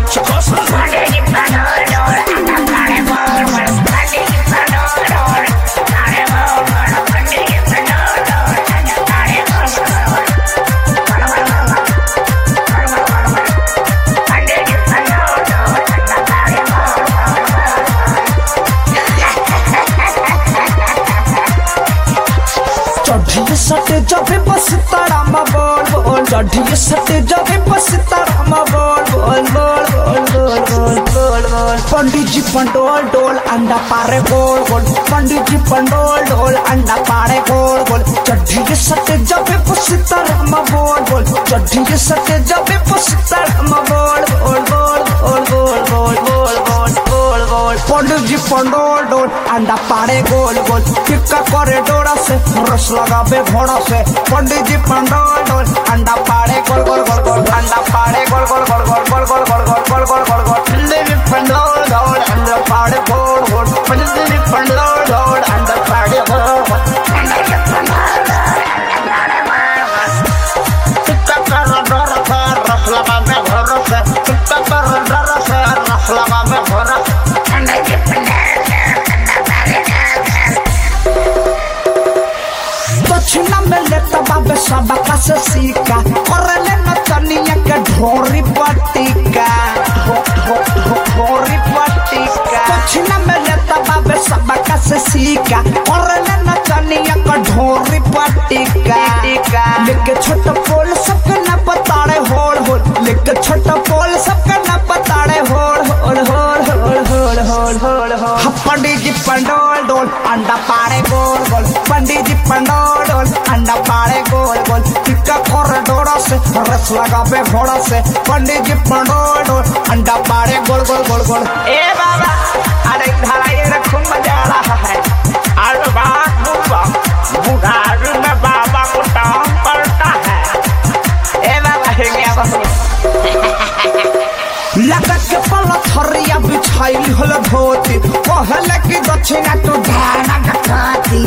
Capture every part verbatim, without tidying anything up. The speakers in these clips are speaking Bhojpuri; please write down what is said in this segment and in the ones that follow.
चढ़िए सटे जबे बस तारामा बोल बोल चढ़िए सटे जबे बस तारामा बोल बोल बोल बोल बोल बोल बोल बोल पंडित जी पंडोल डोल अंडा पारे गोल गोल पंडित जी पंडोल डोल अंडा पारे गोल गोल चढ़िए सटे जबे बस तारामा बोल बोल चढ़िए सटे जबे बस तारामा बोल बोल बोल बोल बोल बोल बोल बोल बोल बोल पंडित जी पंडोल डोल अंडा पारे गोल गोल टिक्का करे डोरा से रस लगावे घोड़ा से पंडित जी पंडोल डोल अंडा पाड़े गोल गोल गोल गोल अंडा पाड़े गोल गोल गोल गोल गोल गोल गोल गोल गोल गोल गोल गोल पंडित जी पंडोल डोल अंडा पाड़े गोल गोल पंडित जी पंडोल डोल अंडा पाड़े गोल गोल टिक्का करे डोरा से रस लगावे घोड़ा से टिक्का करे डोरा से रस लगावे घोड़ा दक्षिणा में लेता बाबे सबका से सीखा और ले नचनिया के ढोरी पट्टिका ढोरी पट्टिका दक्षिणा में लेता बाबे सबका से सीखा और ले नचनिया के ढोरी पट्टिका लेके छोटा पोल सबके न बताड़े होड़ होड़ लेके छोटा पोल सबके न बताड़े होड़ होड़ होड़ होड़ होड़ होड़ होड़ होड़ पंडित जी पंडोल डोल अंडा पाड़े गोल गोल पंडित जी पंडोल डोल अंडा पाड़े गोल गोल टिक्का करे डोरा से रस लगावे घोड़ा से पंडित जी पंडोल डोल अंडा पाड़े गोल गोल गोल गोल ए बाबा अरे धाराए रखूं मजा आ रहा है अरे बात बुआ बुढ़ारी में बाबा को टांग पड़ता है ए बाबा हे क्या बाबा लगत के पलथरिया बिछाई हल धोती कहले कि दक्षिणा तो ध्यान गठाती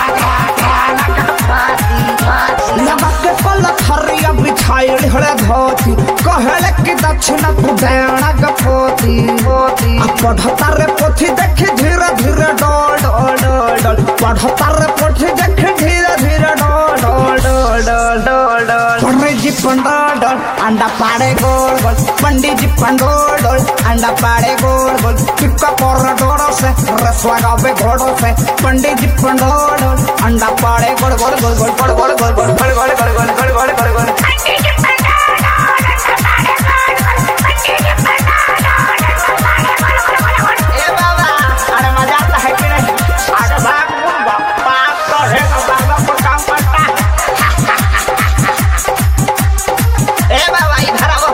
लगत के पलथरिया बिछाई हल धोती कहले कि दक्षिणा तो ध्यान गठोती होती पढ़ता रे पोथी देखे धीरे धीरे डोल डोल डोल डोल पढ़ता रे पोथी देखे धीरे धीरे डोल डोल डोल डोल डोल डोल पंडित जी पंडोल डोल अंडा पाड़े गोल गोल पंडित जी पंडोल डोल अंडा पाड़े गोल गोल टिक्का करे डोरा से रस लगावे घोड़ा से पंडित जी पंडोल डोल अंडा पाड़े गोल गोल गोल गोल गोल गोल गोल गोल गोल गोल गोल गोल गोल गोल गोल गोल ए बाबा अरे मजा आता है कि नहीं अरे भाग बुआ पाप करेगा बाबा को काम करता है ए बाबा इधर आओ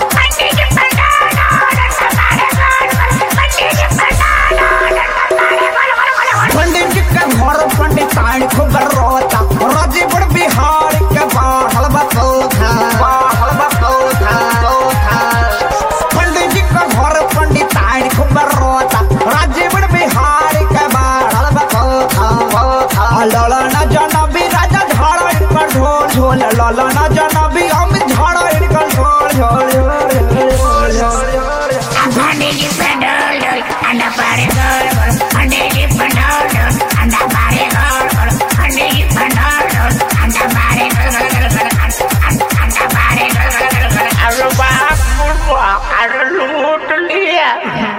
पंडित जी का घर पंडित ताण खूब रोता राजीपुर बिहार के बाहर बतोथा बाहर बतोथा पंडित जी का घर पंडित ताण खूब रोता राजीपुर बिहार के बाहर बतोथा ललना जनबी राजा झाड़ा पर ढोल झोल ललना जनबी हम झाड़ा कर झोल झोल झोल झोल पंडित जी पंडोल डोल अंडा पाड़े गोल गोल पंडित जी पंडोल डोल अंडा पाड़े गोल गोल पंडित जी पंडोल डोल अंडा पाड़े गोल गोल अंडा पाड़े गोल गोल अरे बाप बुआ अरे लूट लिया।